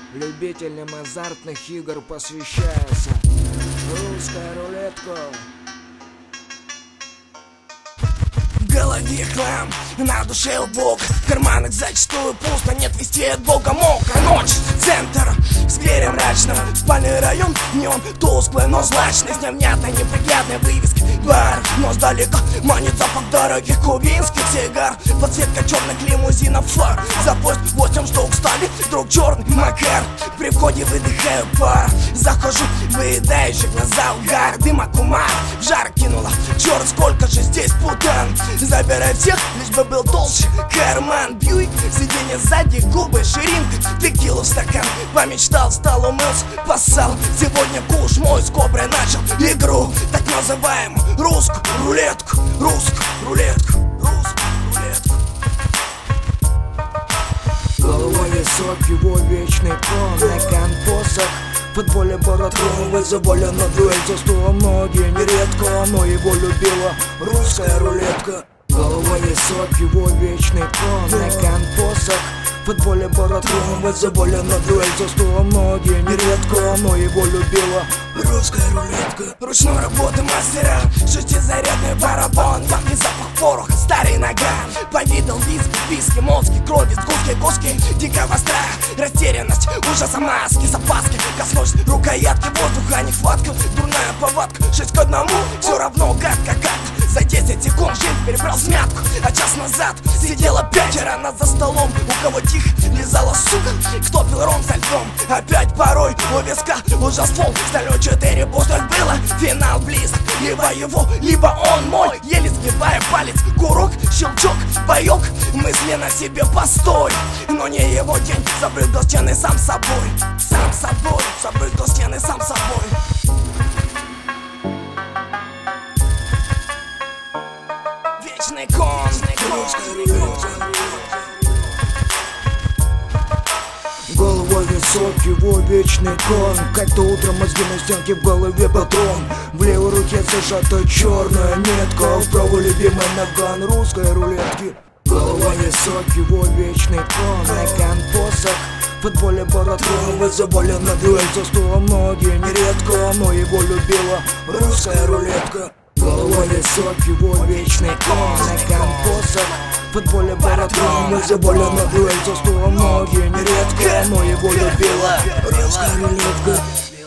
Любителям азартных игр посвящается русская рулетка. В голове хлам, на душе убог, в карманах зачастую пусто, нет вести от Бога. Мокрая ночь, центр, в сквере мрачном, спальный район, неон тусклый, но злачный, с невнятной, неприятной вывески. Бар, но сдалека манит запах дорогих кубинских сигар, подсветка черных лимузинов фар. За поезд 8 штук стали, друг черный Макар. При входе выдыхаю пар, захожу, выедающий глаза угар. Дыма кумар, в жар кинула, черт, сколько же здесь путан. Забирай всех, лишь бы был толще карман. Бьюик, сиденье сзади, губы, ширинка, текилу в стакан. Помечтал, встал, умылся, поссал. Сегодня куш мой с коброй начал игру, так называемую русскую рулетку. Русскую рулетку, русскую рулетку. Голова висок, его вечный кон, на конфосах. В футболе баратрон, вызывали на дуэль за стулом ноги нередко, но его любила русская рулетка. Голова висок, его вечный кон, на конфосах. В футболе баратрон, вызывали на дуэль за стулом ноги нередко, но его любила русская рулетка. Ручной работы мастера, шестизарядный барабан, яркий запах пороха, старый наган. Повидал виски, мозги, крови, сгустки, куски дикого страха, растерянность, ужаса, маски, запаски. Коснулась рукоятки, воздуха нехватка, дурная повадка, 6 к 1, все равно гадко, гадко. За 10 секунд жизнь перебрал смятку, а час назад сидела 5 рано за столом. У кого тихо лизала сука, кто пил ром со льдом. Опять порой у виска уже ствол, стальной 4 пустых было, финал близок. Либо его, либо он мой, еле сгибая палец, курок, щелчок, боек, мысли на себе постой. Но не его день, запрыгнул стены сам собой, сам собой, запрыгнул стены сам собой. Вечный кон, Голова висок, его вечный кон. Как-то утром мозги на стенке, в голове патрон. В левой руке зажата черная нитка, в правой любимый наган русской рулетки. Голова висок, его вечный кон, на конфосах. В футболе баратрон, вызывали на дуэль за стулом ноги нередко, но его любила русская рулетка. Голова висок, его вечный кон, на конфосах. В футболе баратрон, вызывали на дуэль за стулом ноги нередко, но его любила русская рулетка.